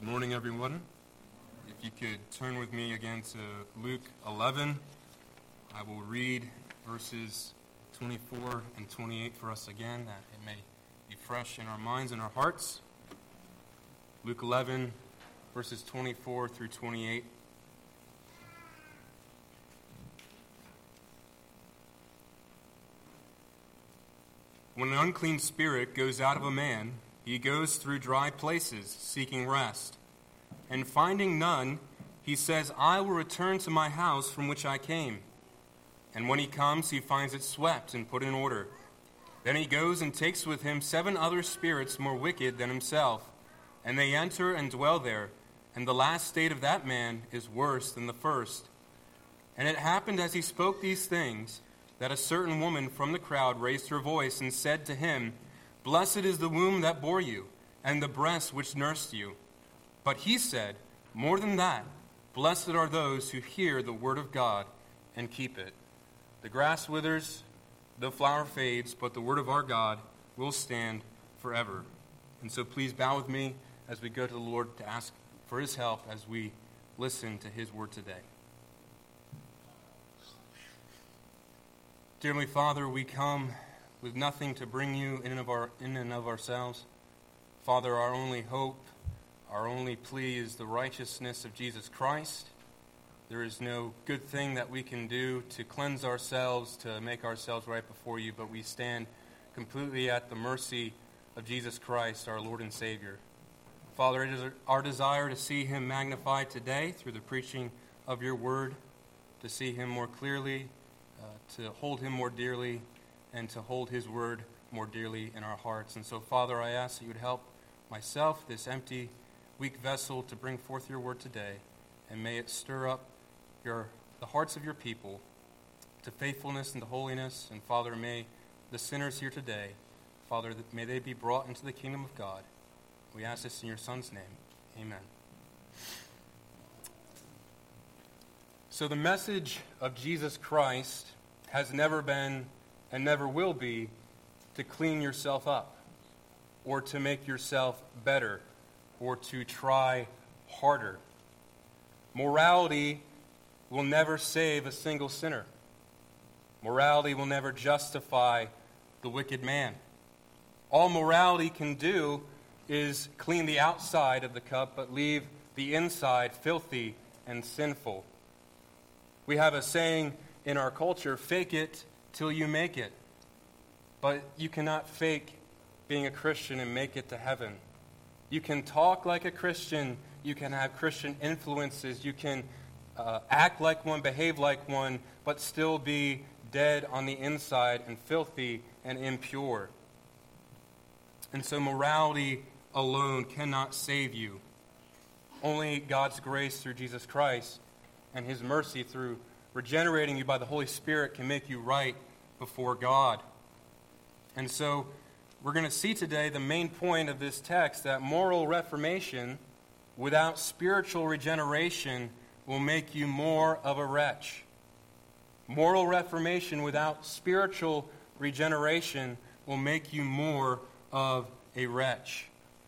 Good morning, everyone. If you could turn with me again to Luke 11, I will read verses 24 and 28 for us again, that it may be fresh in our minds and our hearts. Luke 11, verses 24 through 28. When an unclean spirit goes out of a man, he goes through dry places, seeking rest. And finding none, he says, I will return to my house from which I came. And when he comes, he finds it swept and put in order. Then he goes and takes with him 7 other spirits more wicked than himself. And they enter and dwell there. And the last state of that man is worse than the first. And it happened as he spoke these things, that a certain woman from the crowd raised her voice and said to him, Blessed is the womb that bore you, and the breast which nursed you. But he said, More than that, blessed are those who hear the word of God and keep it. The grass withers, the flower fades, but the word of our God will stand forever. And so please bow with me as we go to the Lord to ask for his help as we listen to his word today. Dear Heavenly Father, we come with nothing to bring you in and of ourselves. Father, our only hope, our only plea is the righteousness of Jesus Christ. There is no good thing that we can do to cleanse ourselves, to make ourselves right before you, but we stand completely at the mercy of Jesus Christ, our Lord and Savior. Father, it is our desire to see him magnified today through the preaching of your word, to see him more clearly, to hold him more dearly, and to hold his word more dearly in our hearts. And so, Father, I ask that you would help myself, this empty, weak vessel, to bring forth your word today, and may it stir up the hearts of your people to faithfulness and to holiness. And, Father, may the sinners here today, Father, may they be brought into the kingdom of God. We ask this in your Son's name. Amen. So the message of Jesus Christ has never been and never will be to clean yourself up or to make yourself better or to try harder. Morality will never save a single sinner. Morality will never justify the wicked man. All morality can do is clean the outside of the cup but leave the inside filthy and sinful. We have a saying in our culture, fake it till you make it. But you cannot fake being a Christian and make it to heaven. You can talk like a Christian. You can have Christian influences. You can act like one, behave like one, but still be dead on the inside and filthy and impure. And so morality alone cannot save you. Only God's grace through Jesus Christ and his mercy through regenerating you by the Holy Spirit can make you right before God. And so we're going to see today the main point of this text, that moral reformation without spiritual regeneration will make you more of a wretch. Moral reformation without spiritual regeneration will make you more of a wretch.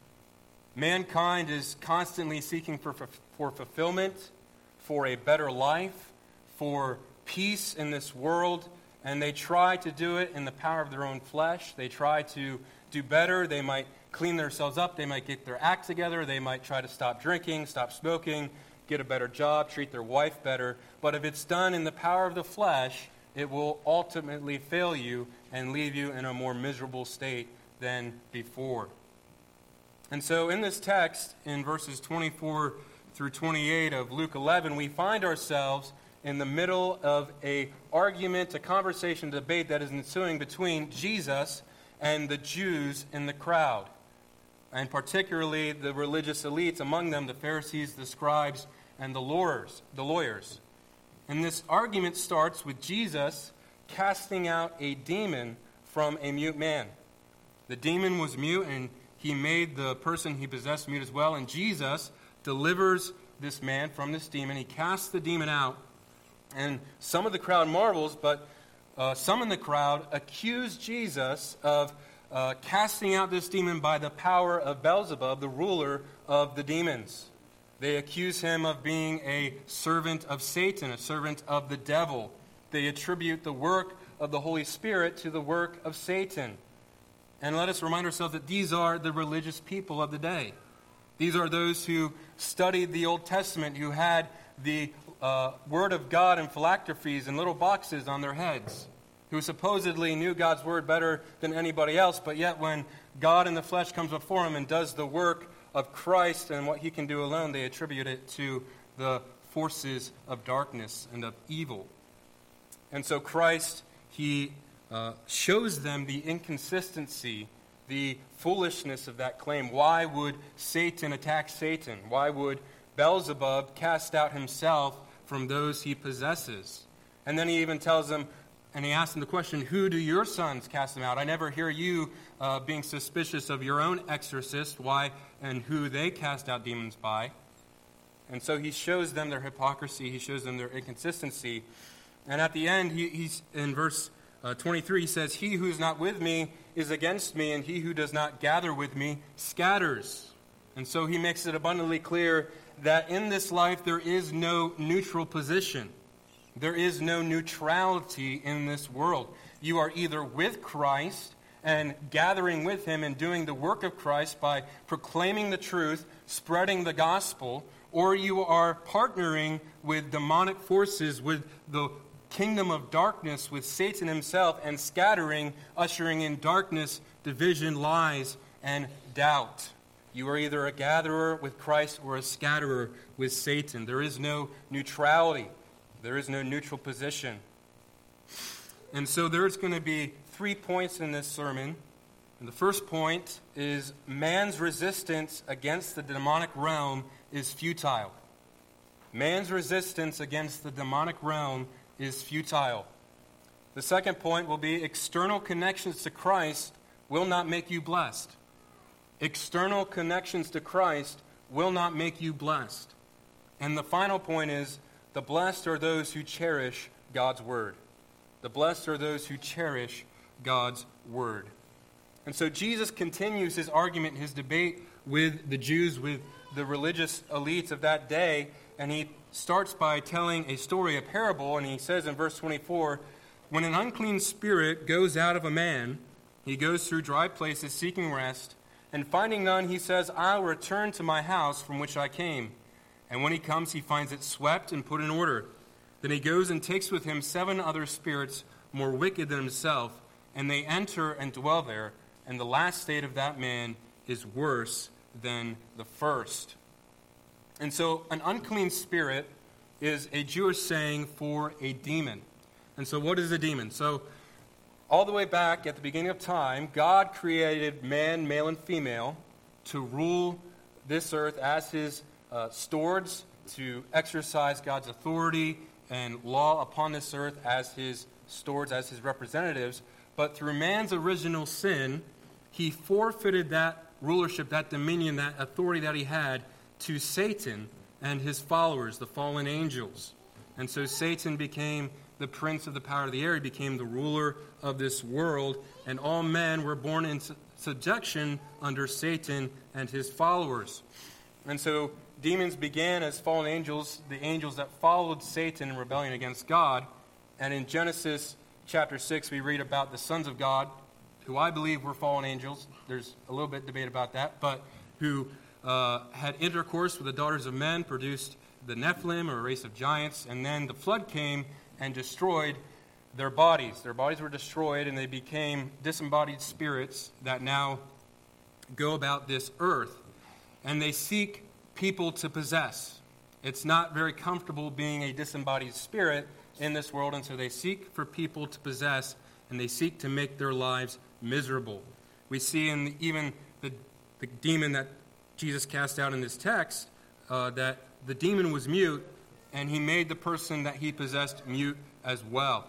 Mankind is constantly seeking for fulfillment, for a better life, for peace in this world, and they try to do it in the power of their own flesh. They try to do better. They might clean themselves up. They might get their act together. They might try to stop drinking, stop smoking, get a better job, treat their wife better. But if it's done in the power of the flesh, it will ultimately fail you and leave you in a more miserable state than before. And so in this text, in verses 24 through 28 of Luke 11, we find ourselves in the middle of a argument, a conversation, debate that is ensuing between Jesus and the Jews in the crowd, and particularly the religious elites, among them the Pharisees, the scribes, and the lawyers. And this argument starts with Jesus casting out a demon from a mute man. The demon was mute, and he made the person he possessed mute as well, and Jesus delivers this man from this demon. He casts the demon out, and some of the crowd marvels, but some in the crowd accuse Jesus of casting out this demon by the power of Beelzebub, the ruler of the demons. They accuse him of being a servant of Satan, a servant of the devil. They attribute the work of the Holy Spirit to the work of Satan. And let us remind ourselves that these are the religious people of the day. These are those who studied the Old Testament, who had the Word of God in phylacteries and little boxes on their heads, who supposedly knew God's Word better than anybody else, but yet when God in the flesh comes before them and does the work of Christ and what he can do alone, they attribute it to the forces of darkness and of evil. And so Christ, he shows them the inconsistency, the foolishness of that claim. Why would Satan attack Satan? Why would Beelzebub cast out himself from those he possesses? And then he even tells them, and he asks them the question, who do your sons cast them out? I never hear you being suspicious of your own exorcist, why and who they cast out demons by. And so he shows them their hypocrisy, he shows them their inconsistency. And at the end, he's in verse 23, he says, he who is not with me is against me, and he who does not gather with me scatters. And so he makes it abundantly clear that in this life there is no neutral position. There is no neutrality in this world. You are either with Christ and gathering with him and doing the work of Christ by proclaiming the truth, spreading the gospel, or you are partnering with demonic forces, with the kingdom of darkness, with Satan himself, and scattering, ushering in darkness, division, lies, and doubt. You are either a gatherer with Christ or a scatterer with Satan. There is no neutrality. There is no neutral position. And so there's going to be 3 points in this sermon. And the first point is man's resistance against the demonic realm is futile. Man's resistance against the demonic realm is futile. The second point will be external connections to Christ will not make you blessed. External connections to Christ will not make you blessed. And the final point is the blessed are those who cherish God's word. The blessed are those who cherish God's word. And so Jesus continues his argument, his debate with the Jews, with the religious elites of that day, and he starts by telling a story, a parable, and he says in verse 24, when an unclean spirit goes out of a man, he goes through dry places seeking rest, and finding none, he says, I'll return to my house from which I came. And when he comes, he finds it swept and put in order. Then he goes and takes with him 7 other spirits more wicked than himself, and they enter and dwell there, and the last state of that man is worse than the first. And so an unclean spirit is a Jewish saying for a demon. And so what is a demon? So all the way back at the beginning of time, God created man, male and female, to rule this earth as his stewards, to exercise God's authority and law upon this earth as his stewards, as his representatives. But through man's original sin, he forfeited that rulership, that dominion, that authority that he had to Satan and his followers, the fallen angels. And so Satan became the prince of the power of the air. He became the ruler of this world, and all men were born in subjection under Satan and his followers. And so demons began as fallen angels, the angels that followed Satan in rebellion against God. And in Genesis chapter 6, we read about the sons of God, who I believe were fallen angels. There's a little bit of debate about that, but who had intercourse with the daughters of men, produced the Nephilim, or a race of giants, and then the flood came and destroyed their bodies. Their bodies were destroyed, and they became disembodied spirits that now go about this earth, and they seek people to possess. It's not very comfortable being a disembodied spirit in this world, and so they seek for people to possess, and they seek to make their lives miserable. We see in even the demon that Jesus cast out in this text that the demon was mute, and he made the person that he possessed mute as well.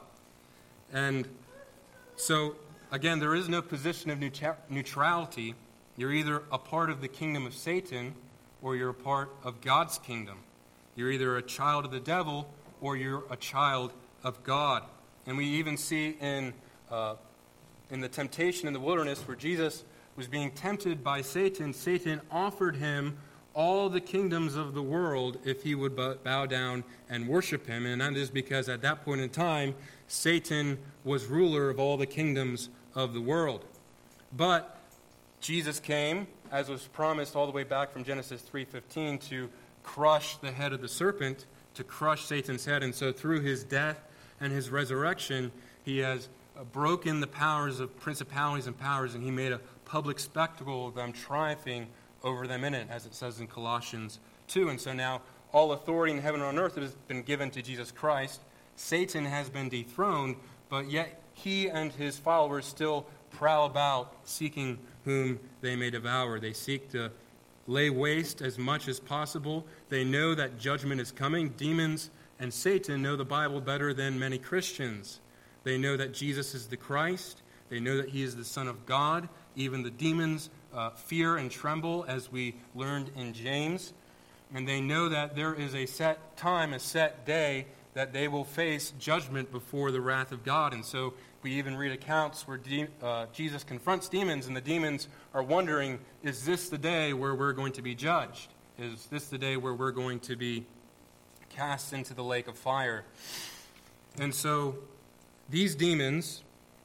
And so, again, there is no position of neutrality. You're either a part of the kingdom of Satan or you're a part of God's kingdom. You're either a child of the devil or you're a child of God. And we even see in in the temptation in the wilderness where Jesus was being tempted by Satan, Satan offered him all the kingdoms of the world if he would bow down and worship him. And that is because at that point in time, Satan was ruler of all the kingdoms of the world. But Jesus came, as was promised all the way back from Genesis 3:15, to crush the head of the serpent, to crush Satan's head. And so through his death and his resurrection, he has broken the powers of principalities and powers, and he made a public spectacle of them, triumphing over them in it, as it says in Colossians 2. And so now all authority in heaven and on earth has been given to Jesus Christ. Satan has been dethroned, but yet he and his followers still prowl about, seeking whom they may devour. They seek to lay waste as much as possible. They know that judgment is coming. Demons and Satan know the Bible better than many Christians. They know that Jesus is the Christ. They know that he is the Son of God. Even the demons fear and tremble, as we learned in James. And they know that there is a set time, a set day, that they will face judgment before the wrath of God. And so we even read accounts where Jesus confronts demons, and the demons are wondering, is this the day where we're going to be judged? Is this the day where we're going to be cast into the lake of fire? And so these demons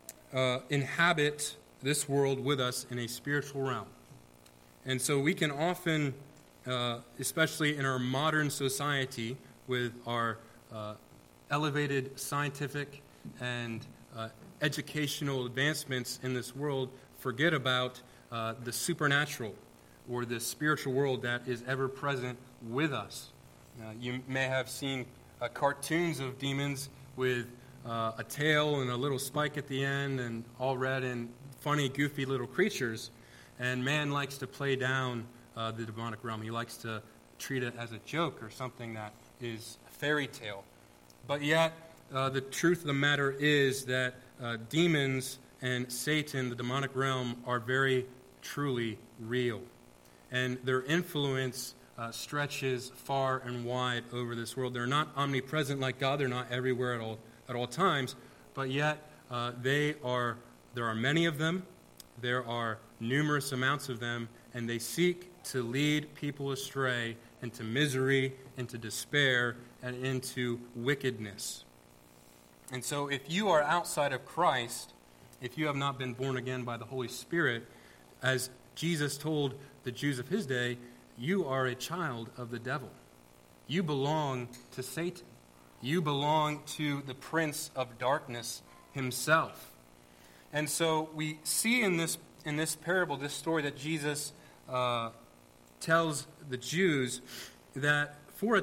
inhabit this world with us in a spiritual realm. And so we can often, especially in our modern society, with our elevated scientific and educational advancements in this world, forget about the supernatural or the spiritual world that is ever present with us. You may have seen cartoons of demons with a tail and a little spike at the end, and all red and funny, goofy little creatures. And man likes to play down the demonic realm. He likes to treat it as a joke or something that is a fairy tale. But yet, the truth of the matter is that demons and Satan, the demonic realm, are very truly real. And their influence stretches far and wide over this world. They're not omnipresent like God. They're not everywhere at all times. But yet, there are many of them. There are numerous amounts of them. And they seek to lead people astray into misery, into despair, and into wickedness. And so if you are outside of Christ, if you have not been born again by the Holy Spirit, as Jesus told the Jews of his day, you are a child of the devil. You belong to Satan. You belong to the prince of darkness himself. And so we see in this parable, this story that Jesus tells the Jews, that for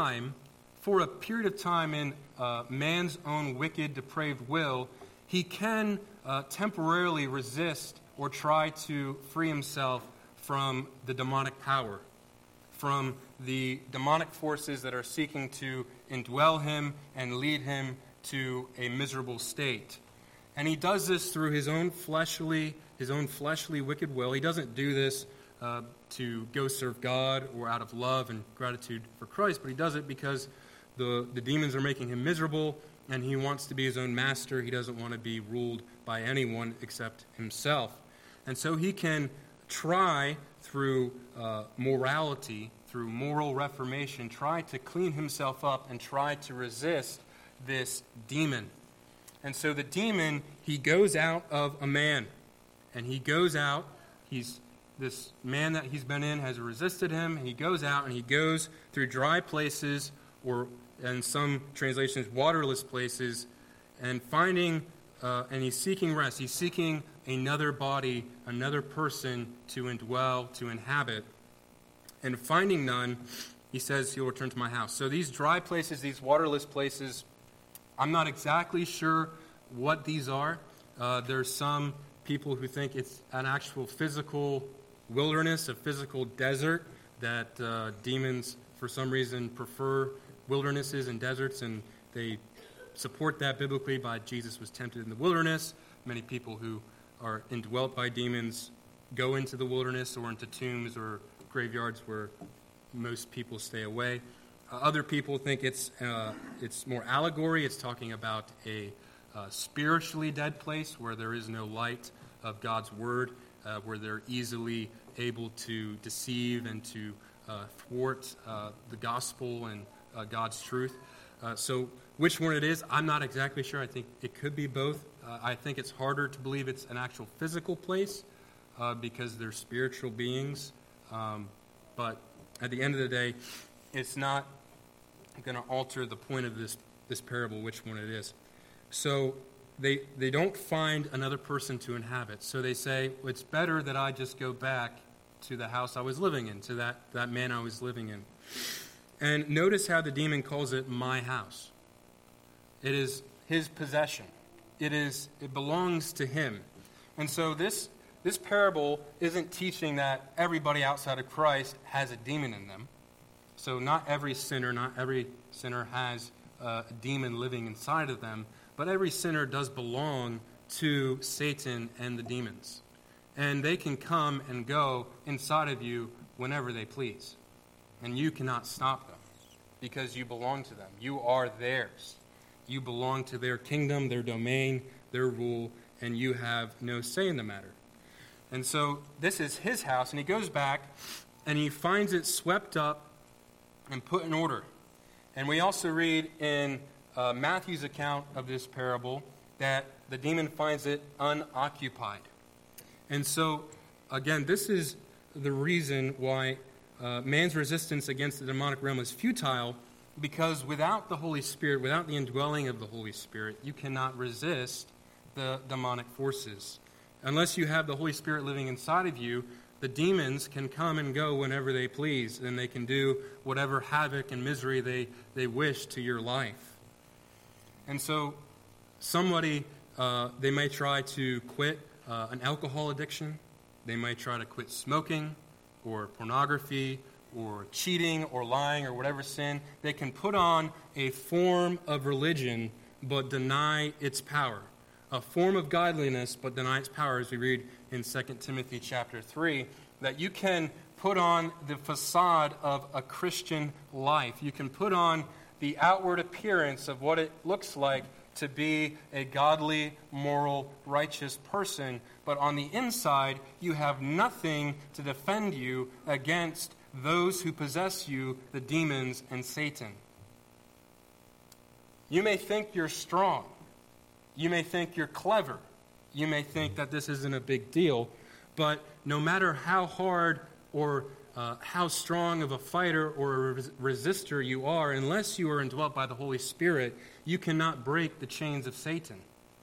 a period of time in man's own wicked, depraved will, he can temporarily resist or try to free himself from the demonic power, from the demonic forces that are seeking to indwell him and lead him to a miserable state. And he does this through his own fleshly wicked will. He doesn't do this to go serve God or out of love and gratitude for Christ, but he does it because the demons are making him miserable, and he wants to be his own master. He doesn't want to be ruled by anyone except himself. And so he can try through morality, through moral reformation, try to clean himself up and try to resist this demon. And so the demon, he goes out of a man. And he goes out, this man that he's been in has resisted him. He goes out and he goes through dry places, or in some translations, waterless places, and and he's seeking rest. He's seeking another body, another person to indwell, to inhabit. And finding none, he says he'll return to my house. So these dry places, these waterless places, I'm not exactly sure what these are. There's some people who think it's an actual physical wilderness, a physical desert, that demons, for some reason, prefer wildernesses and deserts, and they support that biblically by Jesus was tempted in the wilderness. Many people who are indwelt by demons go into the wilderness or into tombs or graveyards where most people stay away. Other people think it's more allegory. It's talking about a spiritually dead place where there is no light of God's word, where they're easily able to deceive and to thwart the gospel and God's truth. So which one it is, I'm not exactly sure. I think it could be both. I think it's harder to believe it's an actual physical place because they're spiritual beings. But at the end of the day, it's not going to alter the point of this parable, which one it is. So they don't find another person to inhabit. So they say, well, it's better that I just go back to the house I was living in, to that man I was living in. And notice how the demon calls it my house. It is his possession. It belongs to him. And so this parable isn't teaching that everybody outside of Christ has a demon in them. So not every sinner has a demon living inside of them, but every sinner does belong to Satan and the demons. And they can come and go inside of you whenever they please. And you cannot stop them because you belong to them. You are theirs. You belong to their kingdom, their domain, their rule, and you have no say in the matter. And so this is his house, and he goes back and he finds it swept up and put in order. And we also read in Matthew's account of this parable that the demon finds it unoccupied. And so, again, this is the reason why man's resistance against the demonic realm is futile, because without the Holy Spirit, without the indwelling of the Holy Spirit, you cannot resist the demonic forces. Unless you have the Holy Spirit living inside of you, the demons can come and go whenever they please, and they can do whatever havoc and misery they wish to your life. And so somebody, they may try to quit an alcohol addiction. They might try to quit smoking or pornography or cheating or lying or whatever sin. They can put on a form of religion but deny its power. A form of godliness but deny its power, as we read in 2 Timothy chapter 3, that you can put on the facade of a Christian life. You can put on the outward appearance of what it looks like to be a godly, moral, righteous person, but on the inside, you have nothing to defend you against those who possess you, the demons and Satan. You may think you're strong. You may think you're clever. You may think that this isn't a big deal, but no matter how hard or how strong of a fighter or a resistor you are, unless you are indwelt by the Holy Spirit, you cannot break the chains of Satan.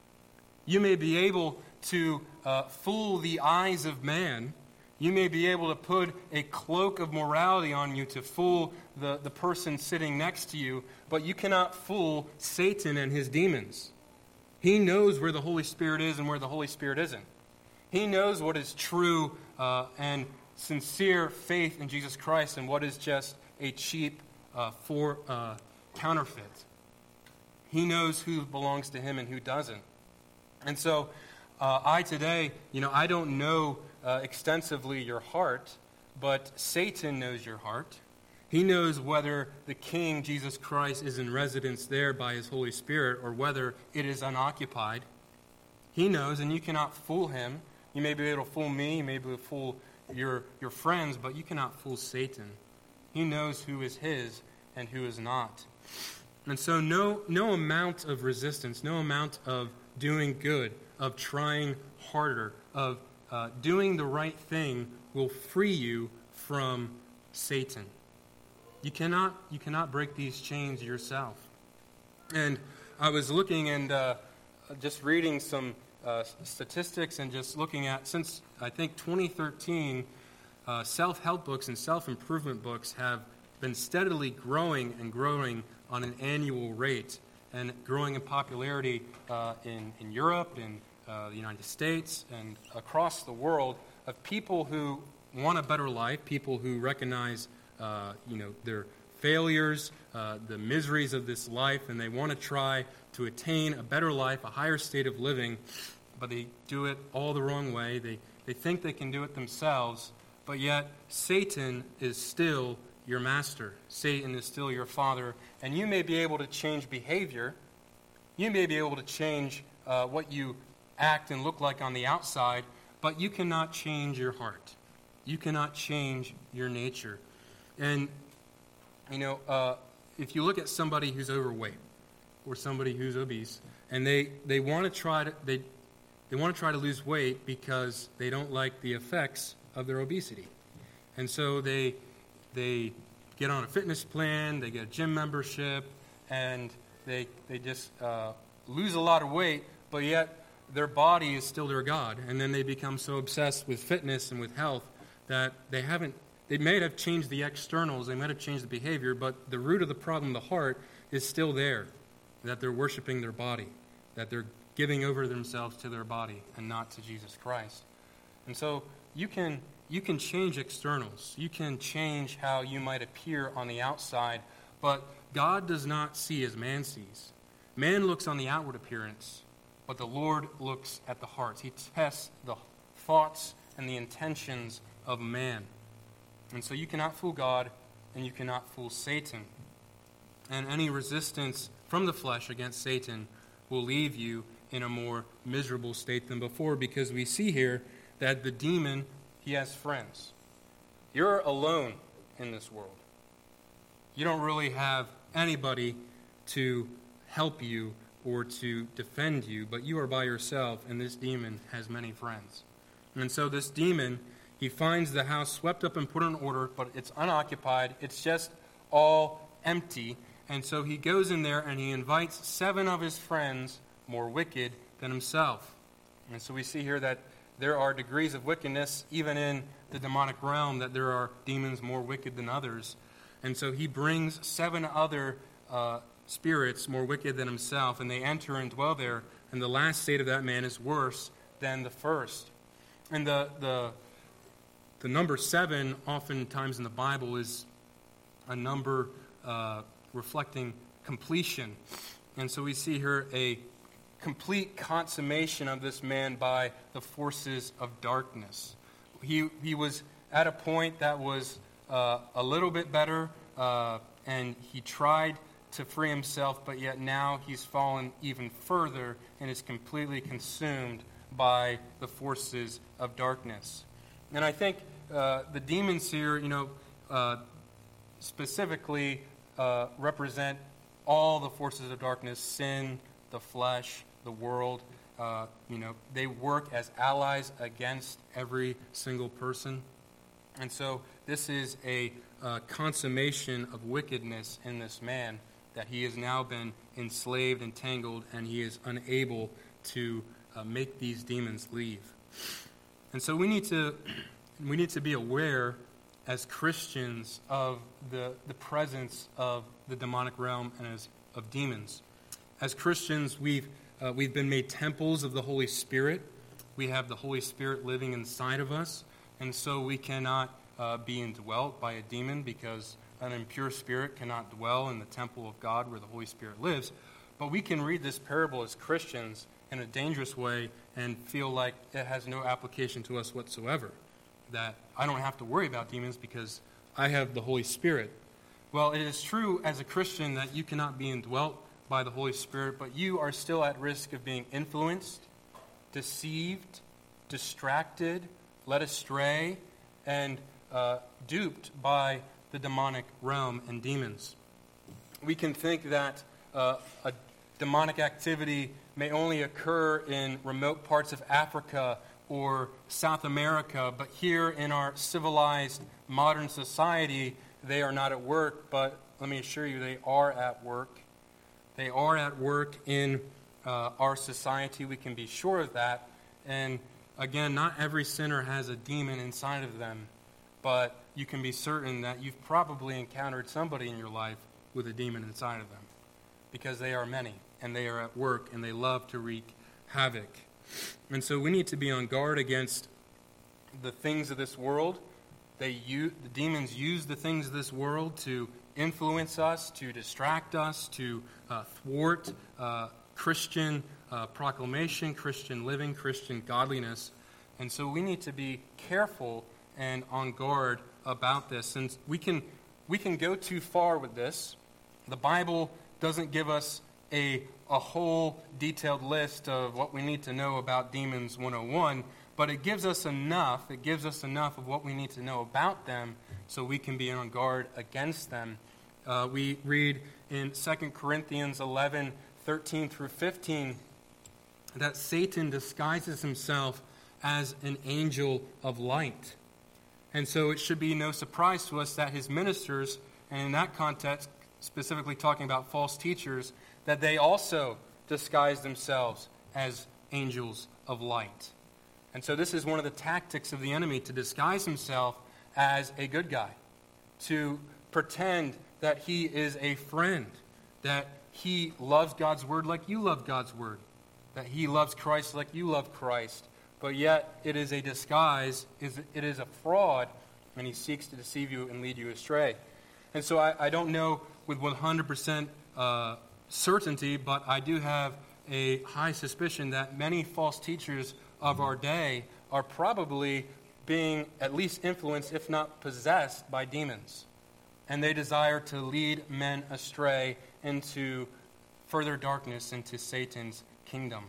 You may be able to fool the eyes of man. You may be able to put a cloak of morality on you to fool the person sitting next to you, but you cannot fool Satan and his demons. He knows where the Holy Spirit is and where the Holy Spirit isn't. He knows what is true and sincere faith in Jesus Christ and what is just a cheap counterfeit. He knows who belongs to him and who doesn't. And so I today, I don't know extensively your heart, but Satan knows your heart. He knows whether the King, Jesus Christ, is in residence there by his Holy Spirit or whether it is unoccupied. He knows, and you cannot fool him. You may be able to fool me, you may be able to fool your friends, but you cannot fool Satan. He knows who is his and who is not. And so no amount of resistance, no amount of doing good, of trying harder, of doing the right thing will free you from Satan. You cannot break these chains yourself. And I was looking and just reading some statistics and just looking at, since I think 2013, self-help books and self-improvement books have been steadily growing and growing on an annual rate and growing in popularity in Europe, in the United States, and across the world, of people who want a better life, people who recognize their failures, the miseries of this life, and they want to try to attain a better life, a higher state of living, but they do it all the wrong way. They think they can do it themselves, but yet Satan is still your master. Satan is still your father, and you may be able to change behavior, You may be able to change what you act and look like on the outside, but you cannot change your heart. You cannot change your nature. And, if you look at somebody who's overweight or somebody who's obese, and they want to try to lose weight because they don't like the effects of their obesity. And so they get on a fitness plan, they get a gym membership, and they just lose a lot of weight, but yet their body is still their God. And then they become so obsessed with fitness and with health that they may have changed the externals, they might have changed the behavior, but the root of the problem, the heart, is still there, that they're worshiping their body, that they're giving over themselves to their body and not to Jesus Christ. And so you can change externals. You can change how you might appear on the outside, but God does not see as man sees. Man looks on the outward appearance, but the Lord looks at the hearts. He tests the thoughts and the intentions of man. And so you cannot fool God, and you cannot fool Satan. And any resistance from the flesh against Satan will leave you in a more miserable state than before, because we see here that the demon, he has friends. You're alone in this world. You don't really have anybody to help you or to defend you, but you are by yourself, and this demon has many friends. And so this demon, he finds the house swept up and put in order, but it's unoccupied. It's just all empty. And so he goes in there and he invites 7 of his friends more wicked than himself. And so we see here that there are degrees of wickedness even in the demonic realm, that there are demons more wicked than others. And so he brings 7 other spirits more wicked than himself, and they enter and dwell there. And the last state of that man is worse than the first. And the number 7, oftentimes in the Bible, is a number reflecting completion. And so we see here a complete consummation of this man by the forces of darkness. He was at a point that was a little bit better, and he tried to free himself, but yet now he's fallen even further and is completely consumed by the forces of darkness. And I think the demons here, specifically represent all the forces of darkness: sin, the flesh, the world. They work as allies against every single person. And so this is a consummation of wickedness in this man, that he has now been enslaved, entangled, and he is unable to make these demons leave. And so we need to be aware as Christians of the presence of the demonic realm and of demons. As Christians, we've been made temples of the Holy Spirit. We have the Holy Spirit living inside of us, and so we cannot be indwelt by a demon, because an impure spirit cannot dwell in the temple of God where the Holy Spirit lives. But we can read this parable as Christians in a dangerous way and feel like it has no application to us whatsoever, that I don't have to worry about demons because I have the Holy Spirit. Well, it is true as a Christian that you cannot be indwelt by the Holy Spirit, but you are still at risk of being influenced, deceived, distracted, led astray, and duped by the demonic realm and demons. We can think that a demonic activity may only occur in remote parts of Africa or South America, but here in our civilized modern society, they are not at work, but let me assure you, they are at work. They are at work in our society. We can be sure of that. And again, not every sinner has a demon inside of them, but you can be certain that you've probably encountered somebody in your life with a demon inside of them, because they are many, and they are at work, and they love to wreak havoc. And so we need to be on guard against the things of this world. The demons use the things of this world to influence us, to distract us, to thwart Christian proclamation, Christian living, Christian godliness. And so we need to be careful and on guard about this. And we can go too far with this. The Bible doesn't give us a whole detailed list of what we need to know about demons 101, but it gives us enough of what we need to know about them so we can be on guard against them. We read in 2 Corinthians 11, 13 through 15, that Satan disguises himself as an angel of light. And so it should be no surprise to us that his ministers, and in that context, specifically talking about false teachers, that they also disguise themselves as angels of light. And so this is one of the tactics of the enemy, to disguise himself as a good guy, to pretend that he is a friend, that he loves God's word like you love God's word, that he loves Christ like you love Christ. But yet it is a disguise, it is a fraud, and he seeks to deceive you and lead you astray. And so I don't know with 100% certainty, but I do have a high suspicion that many false teachers of our day are probably being at least influenced, if not possessed, by demons. And they desire to lead men astray into further darkness, into Satan's kingdom.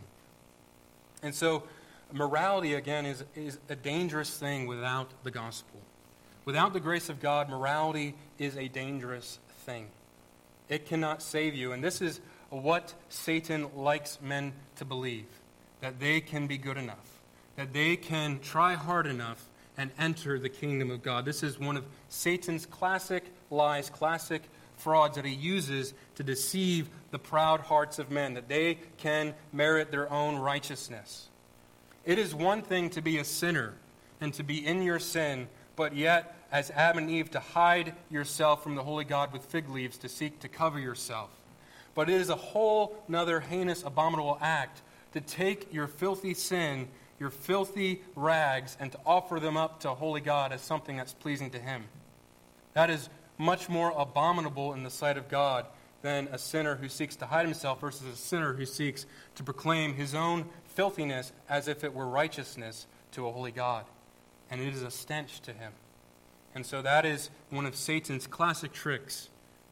And so morality, again, is a dangerous thing without the gospel. Without the grace of God, morality is a dangerous thing. It cannot save you. And this is what Satan likes men to believe, that they can be good enough, that they can try hard enough and enter the kingdom of God. This is one of Satan's classic lies, classic frauds that he uses to deceive the proud hearts of men, that they can merit their own righteousness. It is one thing to be a sinner and to be in your sin, but yet, as Adam and Eve, to hide yourself from the holy God with fig leaves to seek to cover yourself. But it is a whole another heinous, abominable act to take your filthy sin, your filthy rags, and to offer them up to a holy God as something that's pleasing to him. That is much more abominable in the sight of God than a sinner who seeks to hide himself versus a sinner who seeks to proclaim his own filthiness as if it were righteousness to a holy God. And it is a stench to him. And so that is one of Satan's classic tricks,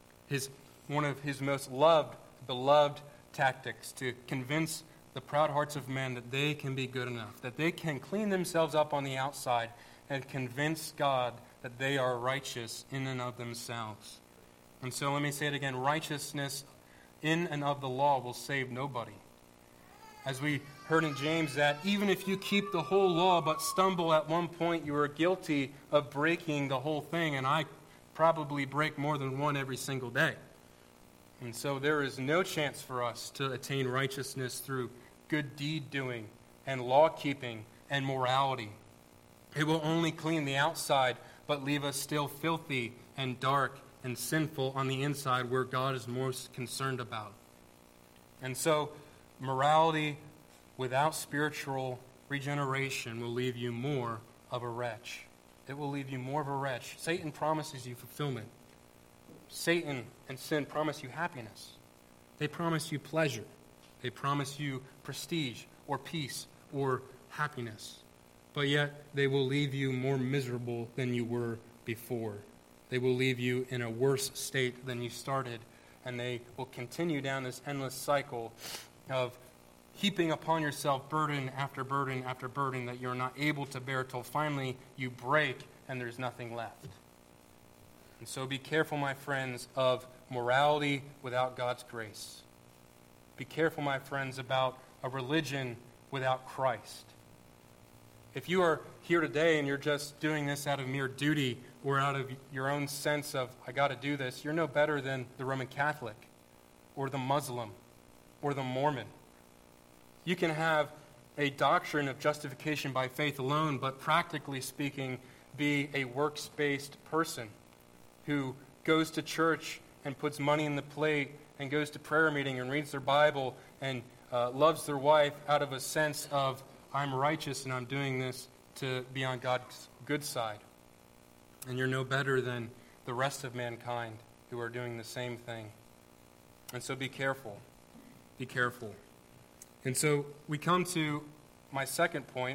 one of his most beloved tactics, to convince the proud hearts of men that they can be good enough, that they can clean themselves up on the outside and convince God that they are righteous in and of themselves. And so let me say it again, righteousness in and of the law will save nobody. As we heard in James, that even if you keep the whole law but stumble at one point, you are guilty of breaking the whole thing, and I probably break more than one every single day. And so there is no chance for us to attain righteousness through good deed doing and law keeping and morality. It will only clean the outside, but leave us still filthy and dark and sinful on the inside, where God is most concerned about. And so morality without spiritual regeneration will leave you more of a wretch. It will leave you more of a wretch. Satan promises you fulfillment. Satan and sin promise you happiness. They promise you pleasure. They promise you prestige or peace or happiness. But yet they will leave you more miserable than you were before. They will leave you in a worse state than you started, and they will continue down this endless cycle of heaping upon yourself burden after burden after burden that you're not able to bear till finally you break and there's nothing left. And so be careful, my friends, of morality without God's grace. Be careful, my friends, about a religion without Christ. If you are here today and you're just doing this out of mere duty or out of your own sense of, I got to do this, you're no better than the Roman Catholic or the Muslim or the Mormon. You can have a doctrine of justification by faith alone, but practically speaking, be a works-based person who goes to church and puts money in the plate and goes to prayer meeting and reads their Bible and loves their wife out of a sense of, I'm righteous and I'm doing this to be on God's good side. And you're no better than the rest of mankind who are doing the same thing. And so be careful. Be careful. And so we come to my second point.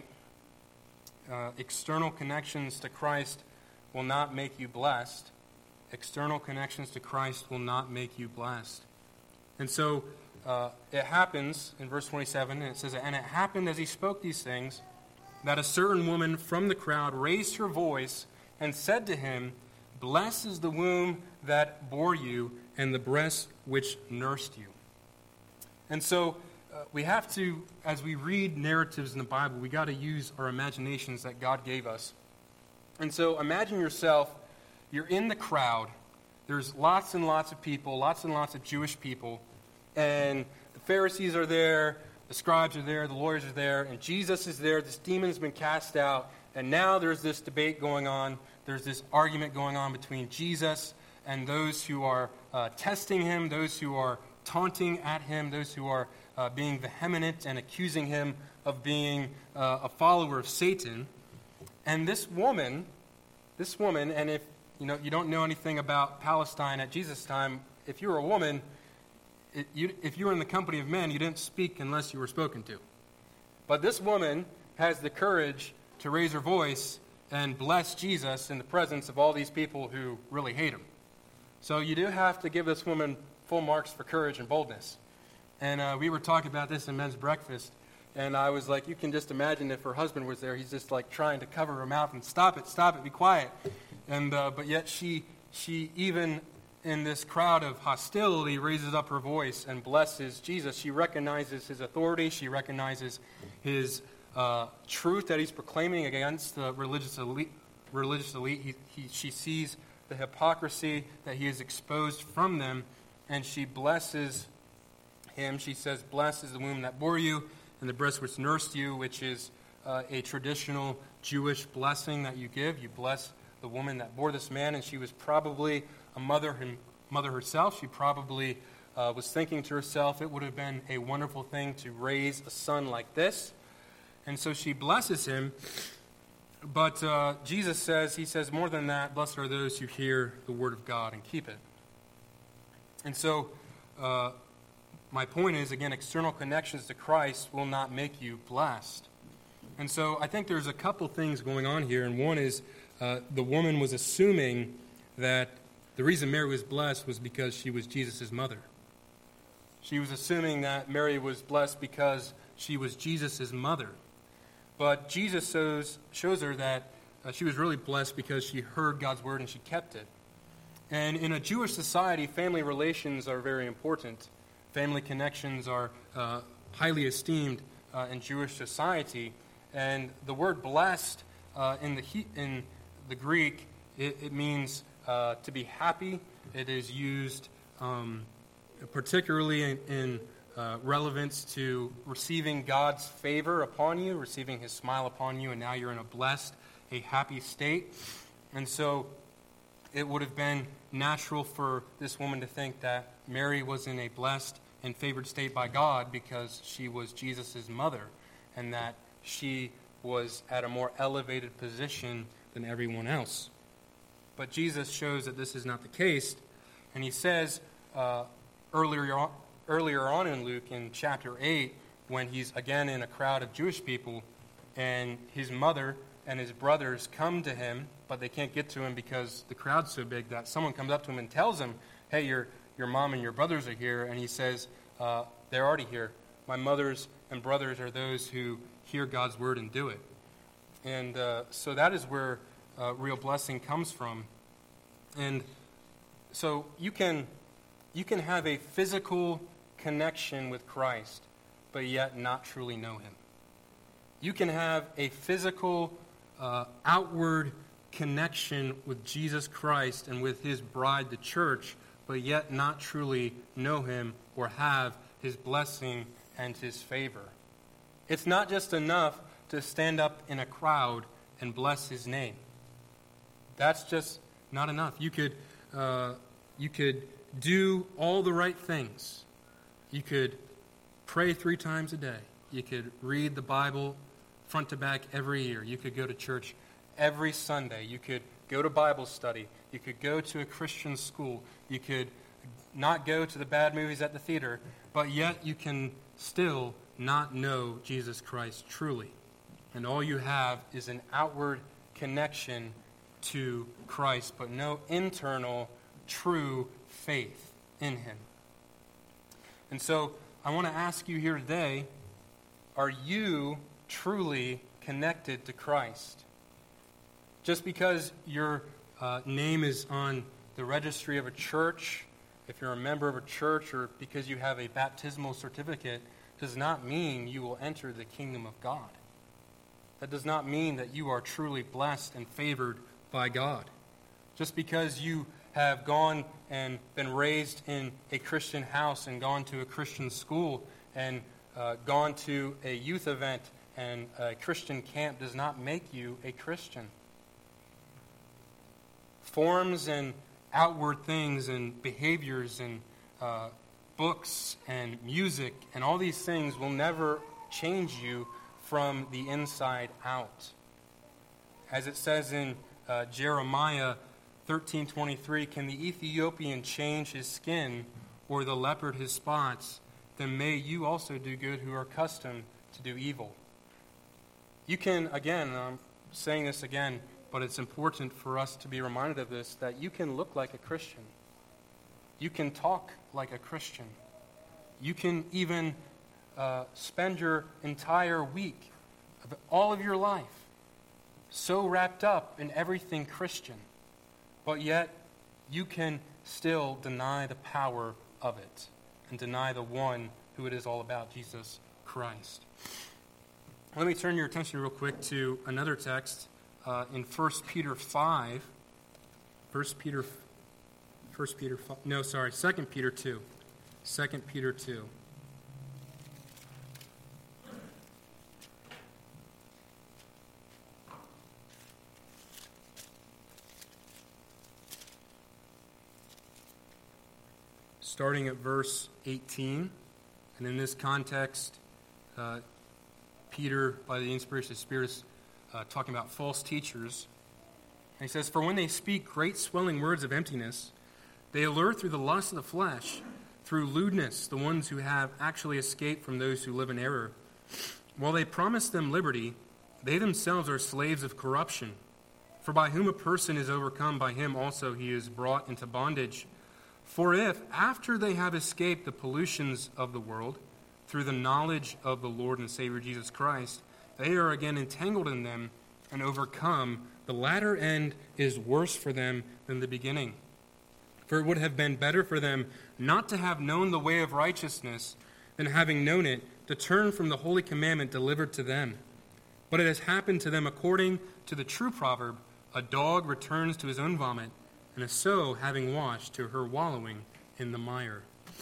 External connections to Christ will not make you blessed. External connections to Christ will not make you blessed. And so it happens in verse 27, and it says, "And it happened as he spoke these things, that a certain woman from the crowd raised her voice and said to him, 'Blessed is the womb that bore you, and the breast which nursed you.'" And so we have to, as we read narratives in the Bible, we got to use our imaginations that God gave us. And so imagine yourself, you're in the crowd. There's lots and lots of people, lots and lots of Jewish people, and the Pharisees are there, the scribes are there, the lawyers are there, and Jesus is there. This demon's been cast out, and now there's this debate going on. There's this argument going on between Jesus and those who are testing him, those who are taunting at him, those who are being vehement and accusing him of being a follower of Satan. And this woman, and if you don't know anything about Palestine at Jesus' time, if you were a woman, if you were in the company of men, you didn't speak unless you were spoken to. But this woman has the courage to raise her voice and bless Jesus in the presence of all these people who really hate him. So you do have to give this woman full marks for courage and boldness. And we were talking about this in men's breakfast, and I was like, you can just imagine if her husband was there, he's just like trying to cover her mouth and stop it, be quiet. And but yet she even in this crowd of hostility raises up her voice and blesses Jesus. She recognizes his authority. She recognizes his truth that he's proclaiming against the religious elite. She sees the hypocrisy that he has exposed from them, and she blesses him. She says, "Blessed is the womb that bore you, and the breast which nursed you," which is a traditional Jewish blessing that you give. You bless the woman that bore this man, and she was probably a mother herself. She probably was thinking to herself, it would have been a wonderful thing to raise a son like this. And so she blesses him. But Jesus says, he says, more than that, blessed are those who hear the word of God and keep it. And so my point is, again, external connections to Christ will not make you blessed. And so I think there's a couple things going on here. And one is the woman was assuming that the reason Mary was blessed was because she was Jesus' mother. She was assuming that Mary was blessed because she was Jesus' mother. But Jesus shows her that she was really blessed because she heard God's word and she kept it. And in a Jewish society, family relations are very important. Family connections are highly esteemed in Jewish society. And the word blessed in the Greek, it means to be happy. It is used particularly in relevance to receiving God's favor upon you, receiving his smile upon you, and now you're in a blessed, a happy state. And so it would have been natural for this woman to think that Mary was in a blessed and favored state by God because she was Jesus' mother, and that she was at a more elevated position than everyone else. But Jesus shows that this is not the case, and he says earlier on in Luke, in chapter 8, when he's again in a crowd of Jewish people, and his mother and his brothers come to him, but they can't get to him because the crowd's so big that someone comes up to him and tells him, "Hey, your mom and your brothers are here," and he says, "They're already here. My mothers and brothers are those who hear God's word and do it." And so that is where real blessing comes from. And so you can have a physical connection with Christ, but yet not truly know him. You can have a physical, outward connection with Jesus Christ and with his bride, the church, but yet not truly know him or have his blessing and his favor. It's not just enough to stand up in a crowd and bless his name. That's just not enough. You could do all the right things. You could pray 3 times a day. You could read the Bible front to back every year. You could go to church every Sunday. You could go to Bible study. You could go to a Christian school. You could not go to the bad movies at the theater, but yet you can still not know Jesus Christ truly. And all you have is an outward connection to Christ, but no internal, true faith in him. And so I want to ask you here today, are you truly connected to Christ? Just because your name is on the registry of a church, if you're a member of a church, or because you have a baptismal certificate, does not mean you will enter the kingdom of God. That does not mean that you are truly blessed and favored by God. Just because you have gone and been raised in a Christian house and gone to a Christian school and gone to a youth event and a Christian camp does not make you a Christian. Forms and outward things and behaviors and books and music and all these things will never change you from the inside out. As it says in Jeremiah 13:23, can the Ethiopian change his skin or the leopard his spots? Then may you also do good who are accustomed to do evil. You can, again, I'm saying this again, but it's important for us to be reminded of this, that you can look like a Christian. You can talk like a Christian. You can even spend your entire week, all of your life, so wrapped up in everything Christian, but yet you can still deny the power of it and deny the one who it is all about, Jesus Christ. Let me turn your attention real quick to another text in 1 Peter 5. 2 Peter 2. 2 Peter 2. Starting at verse 18, and in this context, Peter, by the inspiration of the Spirit, is talking about false teachers. And he says, "For when they speak great swelling words of emptiness, they allure through the lust of the flesh, through lewdness, the ones who have actually escaped from those who live in error. While they promise them liberty, they themselves are slaves of corruption. For by whom a person is overcome, by him also he is brought into bondage. For if, after they have escaped the pollutions of the world, through the knowledge of the Lord and Savior Jesus Christ, they are again entangled in them and overcome, the latter end is worse for them than the beginning. For it would have been better for them not to have known the way of righteousness than, having known it, to turn from the holy commandment delivered to them. But it has happened to them according to the true proverb, a dog returns to his own vomit, and a sow, having washed, to her wallowing in the mire."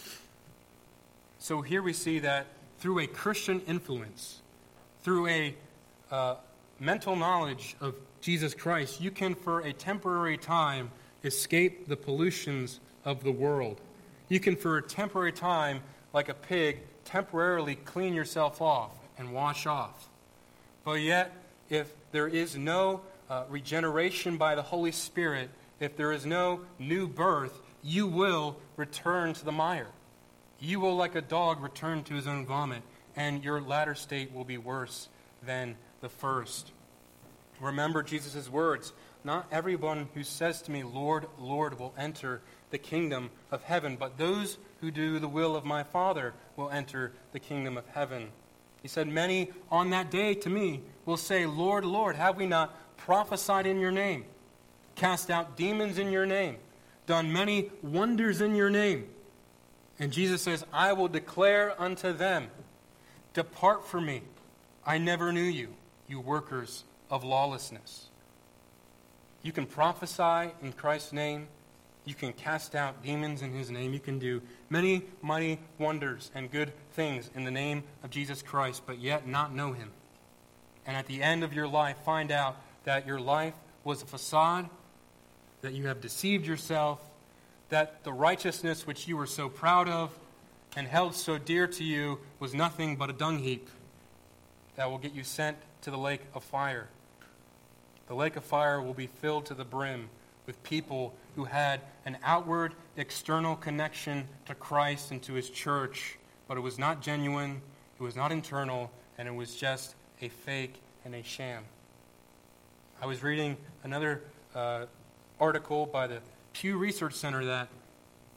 So here we see that through a Christian influence, through a mental knowledge of Jesus Christ, you can for a temporary time escape the pollutions of the world. You can for a temporary time, like a pig, temporarily clean yourself off and wash off. But yet, if there is no regeneration by the Holy Spirit, if there is no new birth, you will return to the mire. You will, like a dog, return to his own vomit, and your latter state will be worse than the first. Remember Jesus' words, "Not everyone who says to me, 'Lord, Lord,' will enter the kingdom of heaven, but those who do the will of my Father will enter the kingdom of heaven." He said, "Many on that day to me will say, 'Lord, Lord, have we not prophesied in your name, cast out demons in your name, done many wonders in your name?' And Jesus says, 'I will declare unto them, depart from me, I never knew you, you workers of lawlessness.'" You can prophesy in Christ's name. You can cast out demons in his name. You can do many mighty wonders and good things in the name of Jesus Christ, but yet not know him. And at the end of your life, find out that your life was a facade, that you have deceived yourself, that the righteousness which you were so proud of and held so dear to you was nothing but a dung heap that will get you sent to the lake of fire. The lake of fire will be filled to the brim with people who had an outward, external connection to Christ and to his church, but it was not genuine, it was not internal, and it was just a fake and a sham. I was reading another article by the Pew Research Center that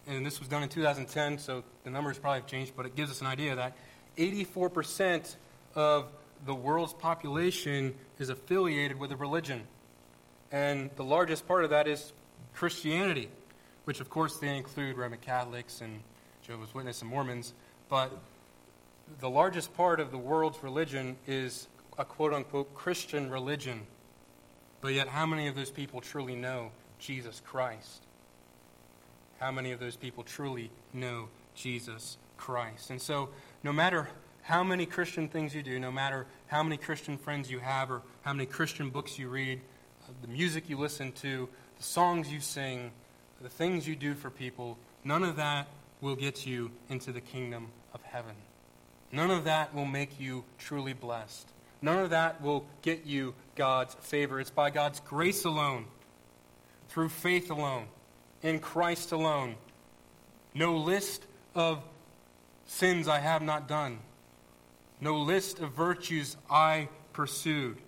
and this was done in 2010, so the numbers probably have changed, but it gives us an idea that 84% of the world's population is affiliated with a religion. And the largest part of that is Christianity, which of course they include Roman Catholics and Jehovah's Witnesses and Mormons. But the largest part of the world's religion is a quote-unquote Christian religion. But yet, how many of those people truly know Jesus Christ? How many of those people truly know Jesus Christ? And so, no matter how many Christian things you do, no matter how many Christian friends you have or how many Christian books you read, the music you listen to, the songs you sing, the things you do for people, none of that will get you into the kingdom of heaven. None of that will make you truly blessed. None of that will get you God's favor. It's by God's grace alone, through faith alone, in Christ alone. No list of sins I have not done. No list of virtues I pursued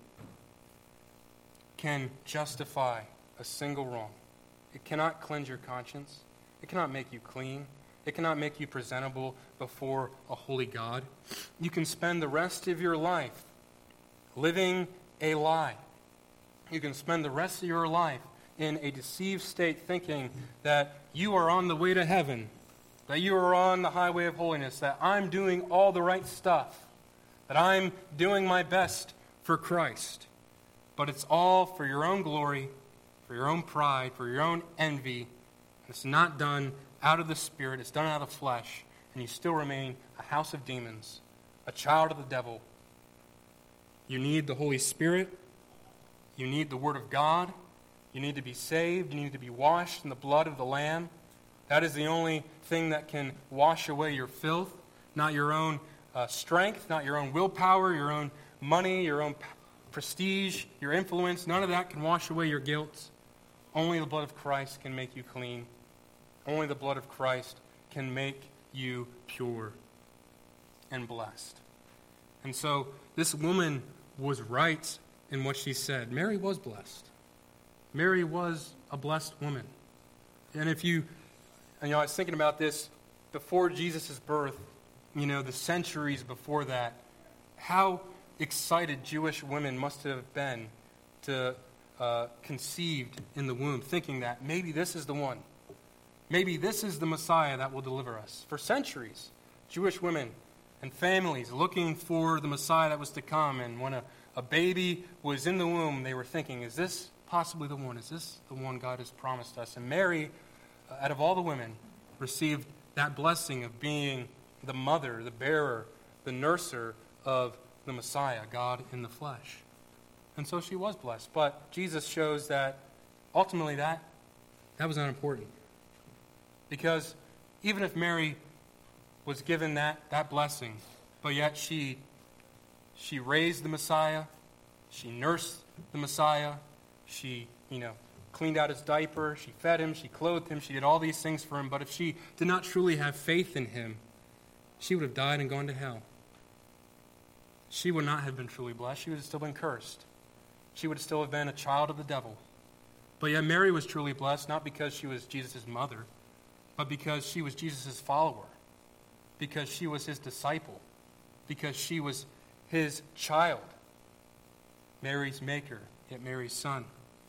can justify a single wrong. It cannot cleanse your conscience. It cannot make you clean. It cannot make you presentable before a holy God. You can spend the rest of your life living a lie. You can spend the rest of your life in a deceived state thinking that you are on the way to heaven, that you are on the highway of holiness, that I'm doing all the right stuff, that I'm doing my best for Christ. But it's all for your own glory, for your own pride, for your own envy. It's not done out of the Spirit. It's done out of flesh. And you still remain a house of demons, a child of the devil. You need the Holy Spirit. You need the Word of God. You need to be saved. You need to be washed in the blood of the Lamb. That is the only thing that can wash away your filth, not your own strength, not your own willpower, your own money, your own prestige, your influence. None of that can wash away your guilt. Only the blood of Christ can make you clean. Only the blood of Christ can make you pure and blessed. And so this woman was right in what she said. Mary was blessed. Mary was a blessed woman. And I was thinking about this before Jesus' birth, the centuries before that, how excited Jewish women must have been to conceived in the womb, thinking that maybe this is the one. Maybe this is the Messiah that will deliver us. For centuries, Jewish women and families looking for the Messiah that was to come. And when a baby was in the womb, they were thinking, is this possibly the one? Is this the one God has promised us? And Mary, out of all the women, received that blessing of being the mother, the bearer, the nurser of the Messiah, God in the flesh. And so she was blessed. But Jesus shows that ultimately that was not important. Because even if Mary was given that blessing, but yet she raised the Messiah, she nursed the Messiah, she, cleaned out his diaper, she fed him, she clothed him, she did all these things for him, but if she did not truly have faith in him, she would have died and gone to hell. She would not have been truly blessed. She would have still been cursed. She would still have been a child of the devil. But yet Mary was truly blessed, not because she was Jesus' mother, but because she was Jesus' follower, because she was his disciple, because she was his child, Mary's maker, yet Mary's son.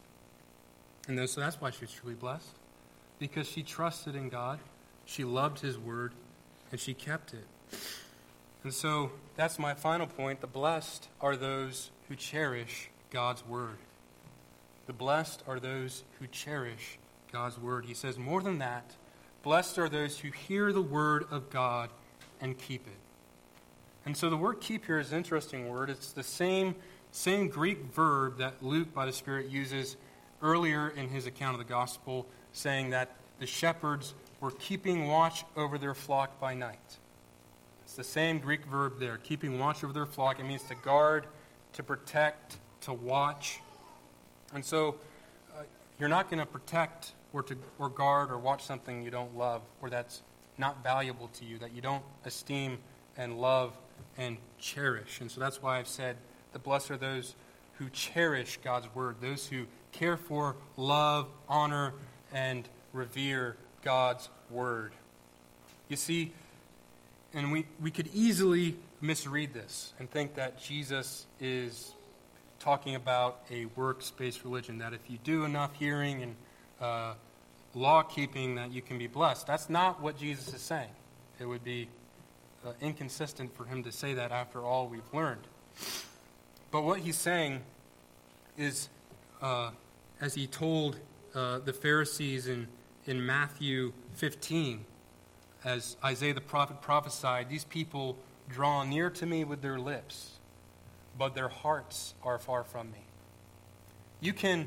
And so that's why she was truly blessed, because she trusted in God, she loved his word, and she kept it. And so that's my final point. The blessed are those who cherish God's word. The blessed are those who cherish God's word. He says more than that, blessed are those who hear the word of God and keep it. And so the word keep here is an interesting word. It's the same Greek verb that Luke, by the Spirit, uses earlier in his account of the gospel, saying that the shepherds were keeping watch over their flock by night. It's the same Greek verb there, keeping watch over their flock. It means to guard, to protect, to watch. And so you're not going to protect or guard or watch something you don't love, or that's not valuable to you, that you don't esteem and love and cherish. And so that's why I've said the blessed are those who cherish God's word, those who care for, love, honor, and revere God's word. You see, and we could easily misread this and think that Jesus is talking about a works-based religion, that if you do enough hearing and law-keeping that you can be blessed. That's not what Jesus is saying. It would be inconsistent for him to say that after all we've learned. But what he's saying is, as he told the Pharisees in Matthew 15, as Isaiah the prophet prophesied, these people draw near to me with their lips, but their hearts are far from me. You can